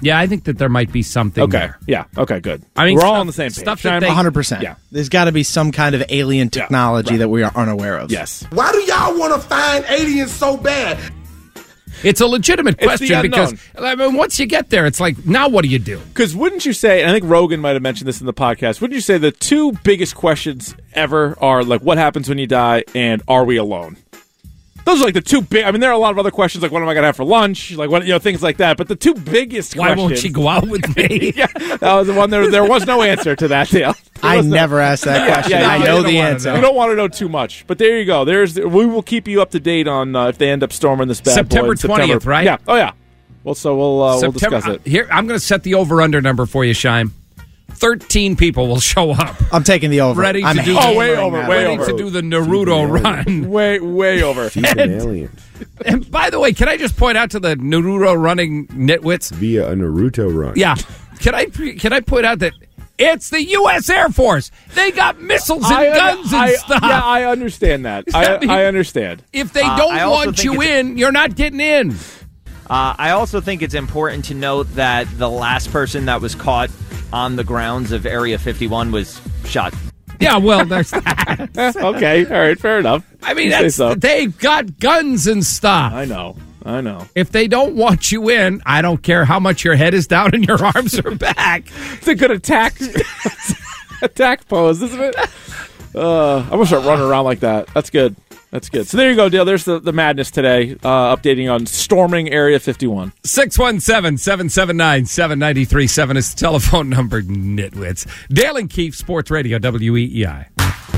S6: Yeah, I think that there might be something
S9: Okay.
S6: there.
S9: Yeah. Okay, good.
S6: I mean,
S9: we're
S6: stuff-
S9: all on the same page.
S6: stuff that
S9: Shime?
S6: they-
S21: one hundred percent.
S9: Yeah.
S21: There's got to be some kind of alien technology that we are unaware of.
S9: Yes.
S4: Why do y'all want to find aliens so bad?
S6: It's a legitimate
S9: It's the
S6: question because
S9: unknown.
S6: I mean, once you get there, it's like, now what do you do?
S9: Because wouldn't you say, and I think Rogan might have mentioned this in the podcast, wouldn't you say the two biggest questions ever are like, what happens when you die, and are we alone? Those are like the two big. I mean, there are a lot of other questions, like what am I going to have for lunch, like what you know, things like that. But the two biggest.
S6: Why
S9: questions,
S6: won't she go out with me?
S9: Yeah, that was the one. There, there was no answer to that deal. There
S21: I
S9: was no-
S21: never asked that
S9: Yeah,
S21: question.
S9: yeah,
S21: I
S9: you
S21: know
S9: don't
S21: the
S9: wanna
S21: answer.
S9: know. You don't want to know too much, but there you go. There's. We will keep you up to date on uh, if they end up storming this bad boy
S6: September
S9: in September
S6: twentieth, right?
S9: Yeah. Oh yeah. Well, so we'll uh, we'll
S6: September,
S9: discuss it.
S6: uh, Here, I'm going to set the over-under number for you, Shime. Thirteen people will show up.
S21: I'm taking the over.
S6: Ready
S21: I'm
S6: to do
S9: Oh, way over,
S21: that.
S9: way
S6: ready
S9: over.
S6: to do the Naruto run.
S9: Way, way over.
S14: She's an alien.
S6: And by the way, can I just point out to the Naruto running nitwits?
S14: Via a Naruto run.
S6: Yeah. Can I can I point out that it's the U S Air Force? They got missiles and
S9: I un-
S6: guns and
S9: I-
S6: stuff.
S9: Yeah, I understand that.
S6: I
S9: I,
S6: mean-
S9: I understand.
S6: If they
S23: Uh,
S6: don't
S23: I also
S6: want
S23: think
S6: you
S23: it's-
S6: in, you're not getting in.
S23: Uh, I also think it's important to note that the last person that was caught on the grounds of Area fifty-one was shot.
S6: Yeah, well, there's that.
S9: Okay, all right, fair enough.
S6: I mean,
S9: You say
S6: that's,
S9: so.
S6: they've got guns and stuff.
S9: I know, I know.
S6: If they don't want you in, I don't care how much your head is down and your arms are back.
S9: It's a good attack attack pose, isn't it? Uh, I'm gonna start running around like that. That's good. That's good. So there you go, Dale. There's the, the madness today. Uh, updating on storming Area fifty-one.
S6: six one seven, seven seven nine, seven nine three seven is the telephone number, nitwits. Dale and Keefe, Sports Radio, W E E I.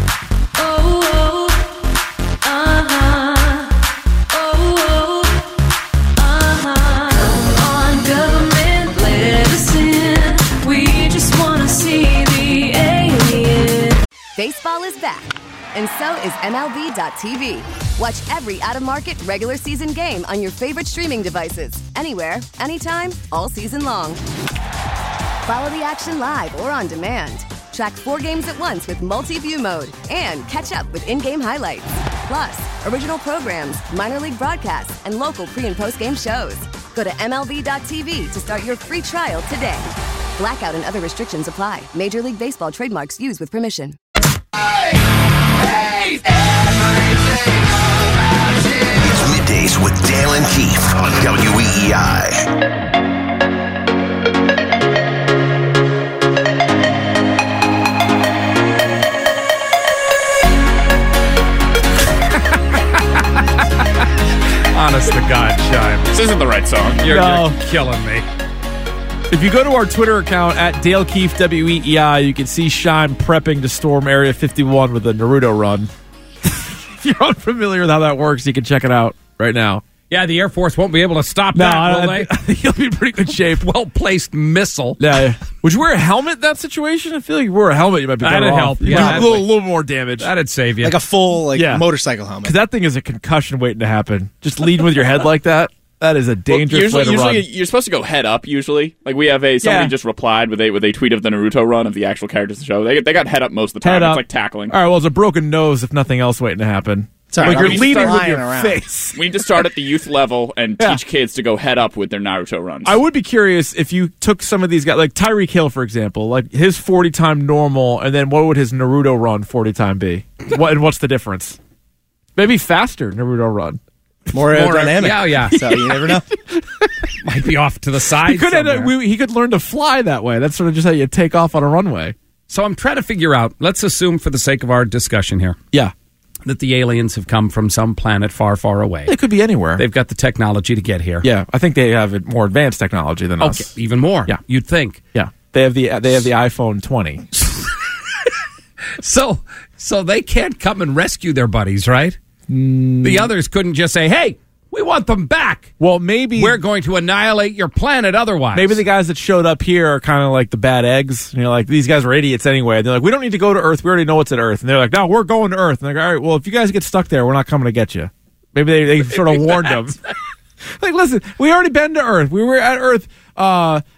S7: Baseball is back, and so is M L B dot T V. Watch every out-of-market, regular season game on your favorite streaming devices, anywhere, anytime, all season long. Follow the action live or on demand. Track four games at once with multi-view mode and catch up with in-game highlights. Plus, original programs, minor league broadcasts, and local pre- and post-game shows. Go to M L B dot T V to start your free trial today. Blackout and other restrictions apply. Major League Baseball trademarks used with permission.
S10: It's Middays with Dale and Keefe on W E E I.
S6: Honest to God, Shime.
S11: This isn't the right song.
S6: You're,
S9: No.
S6: you're killing me.
S9: If you go to our Twitter account at Dale Keefe W E E I, you can see Shime prepping to storm Area fifty-one with a Naruto run. If you're unfamiliar with how that works, you can check it out right now.
S6: Yeah, the Air Force won't be able to stop
S9: No,
S6: that,
S9: I,
S6: will
S9: I,
S6: they?
S9: I think he'll be in pretty good shape.
S6: Well-placed missile.
S9: Yeah. Would you wear a helmet in that situation? I feel like if you wear a helmet, you might be better
S6: That'd
S9: off.
S6: help.
S9: You
S6: Yeah,
S9: do a
S6: that'd-
S9: little, little more damage.
S6: That'd save you.
S21: Like a full like
S9: Yeah.
S21: motorcycle helmet.
S9: Because that thing is a concussion waiting to happen. Just leading with your head like that, that is a dangerous
S11: Well, usually,
S9: way to
S11: usually
S9: run.
S11: you're supposed to go head up. Usually, like we have a somebody
S9: Yeah.
S11: just replied with a with a tweet of the Naruto run of the actual characters in the show. They they got head up most of the time.
S9: Head
S11: it's
S9: up.
S11: like tackling.
S9: All right, well, it's a broken nose, if nothing else, waiting to happen.
S21: Sorry,
S9: like
S21: I'm
S9: you're
S21: just
S9: leading with
S21: flying
S9: your
S21: around.
S9: face.
S11: We need to start at the youth level and
S9: Yeah.
S11: teach kids to go head up with their Naruto runs.
S9: I would be curious if you took some of these guys, like Tyreek Hill, for example, like his forty time normal, and then what would his Naruto run forty time be? What and what's the difference? Maybe faster Naruto run.
S21: More aerodynamic.
S6: Yeah, yeah.
S21: So you never know.
S6: Might be off to the side.
S9: He could, end up,
S6: somewhere.
S9: we, he could learn to fly that way. That's sort of just how you take off on a runway.
S6: So I'm trying to figure out, let's assume for the sake of our discussion here,
S9: Yeah.
S6: that the aliens have come from some planet far, far away.
S9: It could be anywhere.
S6: They've got the technology to get here.
S9: Yeah, I think they have more advanced technology than
S6: Okay,
S9: us.
S6: even more.
S9: Yeah.
S6: You'd think.
S9: Yeah, they have the they have the iPhone twenty.
S6: So, so they can't come and rescue their buddies, right?
S9: Mm.
S6: The others couldn't just say, "Hey, we want them back.
S9: Well, maybe
S6: We're going to annihilate your planet otherwise."
S9: maybe the guys that showed up here are kind of like the bad eggs. You know, like these guys were idiots anyway. They're like, we don't need to go to Earth. We already know what's at Earth. And they're like, no, we're going to Earth. And they're like, all right, well, if you guys get stuck there, we're not coming to get you. Maybe they, they sort of warned them. Like, listen, we already been to Earth. We were at Earth uh,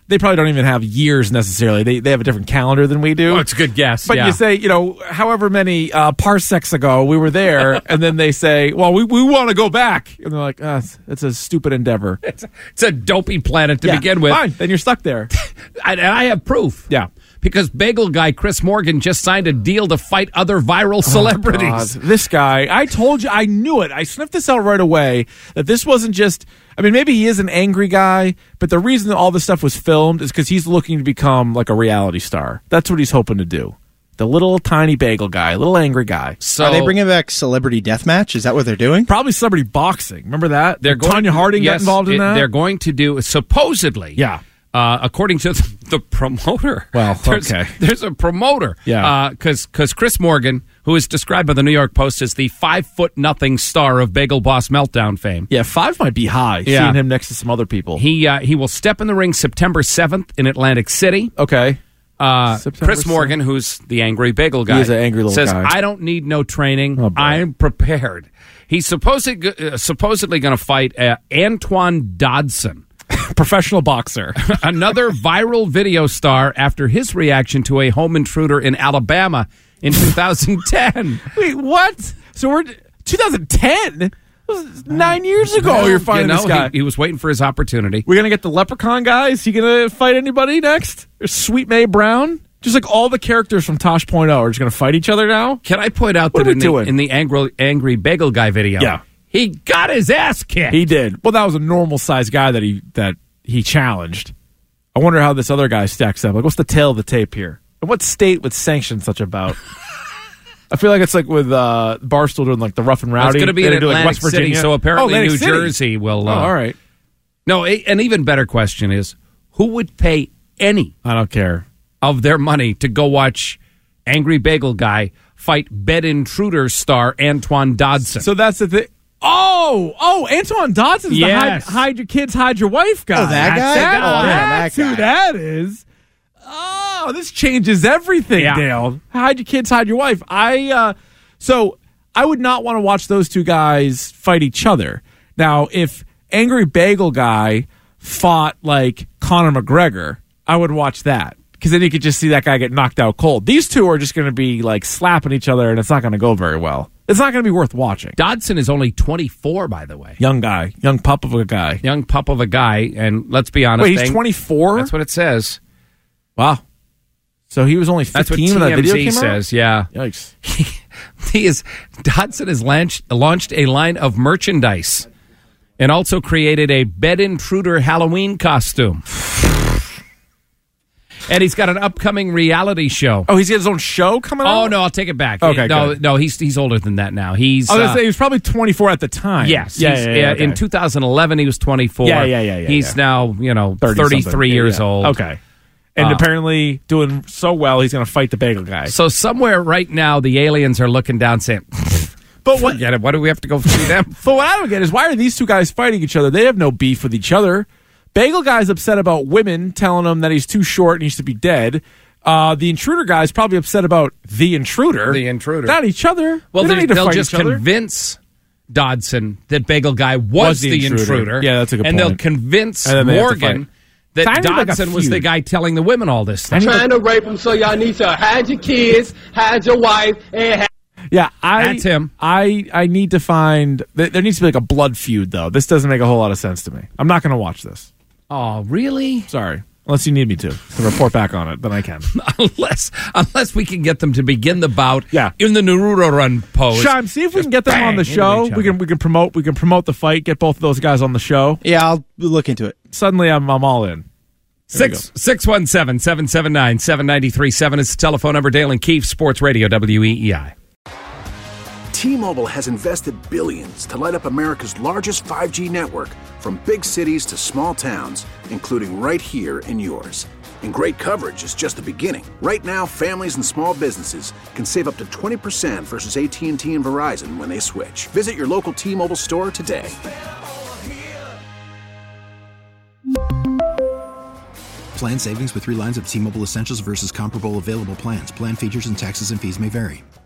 S9: they probably don't even have years necessarily. They they have a different calendar than we do.
S6: Oh, it's a good guess.
S9: But
S6: yeah.
S9: you say, you know, however many uh, parsecs ago we were there, and then they say, well, we, we want to go back. And they're like, oh, it's, it's a stupid endeavor.
S6: It's a, it's a dopey planet to
S9: Yeah,
S6: begin with.
S9: Fine, then you're stuck there.
S6: And I have proof.
S9: Yeah.
S6: Because bagel guy Chris Morgan just signed a deal to fight other viral celebrities.
S9: Oh, God. This guy, I told you, I knew it. I sniffed this out right away that this wasn't just, I mean, maybe he is an angry guy, but the reason that all this stuff was filmed is because he's looking to become like a reality star. That's what he's hoping to do. The little tiny bagel guy, little angry guy.
S21: So, are they bringing back Celebrity Deathmatch? Is that what they're doing?
S9: Probably celebrity boxing. Remember that?
S6: They're going,
S9: Tanya Harding
S6: yes,
S9: got involved in
S6: it,
S9: that?
S6: They're going to do, supposedly.
S9: Yeah.
S6: Uh, according to the, the promoter.
S9: Well,
S6: there's,
S9: okay.
S6: There's a promoter.
S9: Yeah.
S6: Because uh, Chris Morgan, who is described by the New York Post as the five-foot-nothing star of Bagel Boss Meltdown fame.
S9: Yeah, five might be high,
S6: Yeah.
S9: seeing him next to some other people.
S6: He uh, he will step in the ring September seventh in Atlantic City.
S9: Okay.
S6: Uh,
S9: September
S6: Chris Morgan, who's the angry bagel guy,
S9: He is an angry little
S6: says,
S9: guy.
S6: I don't need no training.
S9: Oh, boy.
S6: I'm prepared. He's supposed uh, supposedly going to fight uh, Antoine Dodson.
S9: Professional boxer.
S6: Another viral video star after his reaction to a home intruder in Alabama in two thousand ten.
S9: Wait, what? So we're twenty ten? That was nine years ago.
S6: Well,
S9: you're fighting
S6: you know,
S9: this guy.
S6: He, he was waiting for his opportunity.
S9: We're gonna get the Leprechaun guy. Is he gonna fight anybody next? Or Sweet Mae Brown? Just like all the characters from Tosh point oh are just gonna fight each other now.
S6: Can I point out
S9: What
S6: that
S9: are we
S6: in the,
S9: doing?
S6: in the angry, angry bagel guy video,
S9: Yeah.
S6: he got his ass kicked.
S9: He did. Well, that was a normal sized guy that he that he challenged. I wonder how this other guy stacks up. Like, what's the tail of the tape here? And what state would sanction such a bout? I feel like it's like with uh, Barstool doing like the rough and
S6: Well,
S9: rowdy.
S6: it's going to be
S9: They
S6: in
S9: do, like,
S6: Atlantic
S9: West
S6: City,
S9: Virginia.
S6: so apparently
S9: Oh, Atlantic
S6: New
S9: City.
S6: Jersey will. Uh,
S9: Oh, all right.
S6: No, a, an even better question is, who would pay any
S9: I don't care.
S6: of their money to go watch Angry Bagel Guy fight bed intruder star Antoine Dodson?
S9: So that's the thing. Oh, oh, Antoine Dodson's
S6: Yes.
S9: the hide, hide your kids, hide your wife guy.
S21: Oh, that guy?
S9: That,
S21: Oh, man,
S9: that's
S21: that
S9: who
S21: guy.
S9: that is. Oh, this changes everything,
S6: Yeah.
S9: Dale. Hide your kids, hide your wife. I uh, so I would not want to watch those two guys fight each other. Now, if Angry Bagel Guy fought like Conor McGregor, I would watch that. Because then you could just see that guy get knocked out cold. These two are just going to be like slapping each other, and it's not going to go very well. It's not going to be worth watching.
S6: Dodson is only twenty-four, by the way.
S9: Young guy, young pup of a guy.
S6: Young pup of a guy, and let's be honest.
S9: Wait, he's
S6: they-
S9: twenty-four?
S6: That's what it says.
S9: Wow. So he was only
S6: That's what
S9: fifteen when that video
S6: T M Z
S9: came out?
S6: says, yeah.
S9: Yikes.
S6: He is Dodson has launched, launched a line of merchandise and also created a bed intruder Halloween costume. And he's got an upcoming reality show.
S9: Oh, he's got his own show coming out?
S6: Oh no, I'll take it back.
S9: Okay,
S6: no,
S9: good.
S6: no, he's he's older than that now. He's
S9: I was going
S6: uh,
S9: to say he was probably twenty-four at the time.
S6: yes,
S9: Yeah,
S6: he's-
S9: yeah, yeah,
S6: uh,
S9: okay.
S6: in two thousand eleven he was twenty-four.
S9: Yeah, yeah, yeah, yeah,
S6: He's
S9: yeah.
S6: now, you know,
S9: thirty-something.
S6: thirty-three
S9: Yeah,
S6: years
S9: yeah.
S6: old.
S9: Okay. And
S6: Uh,
S9: apparently doing so well, he's going to fight the bagel guy.
S6: So somewhere right now the aliens are looking down saying,
S9: But what,
S6: forget it, why do we have to go see them?
S9: but what I don't get is why are these two guys fighting each other? They have no beef with each other. Bagel guy's upset about women telling him that he's too short and he needs to be dead. Uh, the intruder guy's probably upset about the intruder.
S6: The intruder.
S9: Not each other.
S6: Well,
S9: they don't
S6: they-
S9: need to
S6: they'll
S9: fight
S6: just
S9: each other.
S6: convince Dodson that Bagel Guy was,
S9: Was the
S6: the,
S9: intruder.
S6: intruder.
S9: Yeah, that's a good
S6: and
S9: point.
S6: they'll convince
S9: And then they have to
S6: Morgan
S9: fight.
S6: that
S9: So I need like a
S6: Dodson was the
S9: feud.
S6: guy telling the women all this stuff.
S18: Trying to rape him, so y'all need to hide your kids, hide your wife, and hide.
S9: Yeah, I,
S6: That's him.
S9: I I need to find. There there needs to be like a blood feud, though. This doesn't make a whole lot of sense to me. I'm not going to watch this.
S6: Oh, really?
S9: Sorry. Unless you need me to to report back on it, then I can.
S6: unless unless we can get them to begin the bout
S9: Yeah.
S6: in the Naruto run pose.
S9: Sean, see if we can get them
S6: bang
S9: on the
S6: into
S9: show.
S6: each
S9: We
S6: other.
S9: can we can promote we can promote the fight. Get both of those guys on the show.
S21: Yeah, I'll look into it.
S9: Suddenly, I'm I'm all in. There we
S6: Six six one seven seven seven nine seven ninety three seven is the telephone number. Dale and Keefe, Sports Radio, W E E I.
S1: T-Mobile has invested billions to light up America's largest five G network, from big cities to small towns, including right here in yours. And great coverage is just the beginning. Right now, families and small businesses can save up to twenty percent versus A T and T and Verizon when they switch. Visit your local T-Mobile store today.
S2: Plan savings with three lines of T-Mobile Essentials versus comparable available plans. Plan features and taxes and fees may vary.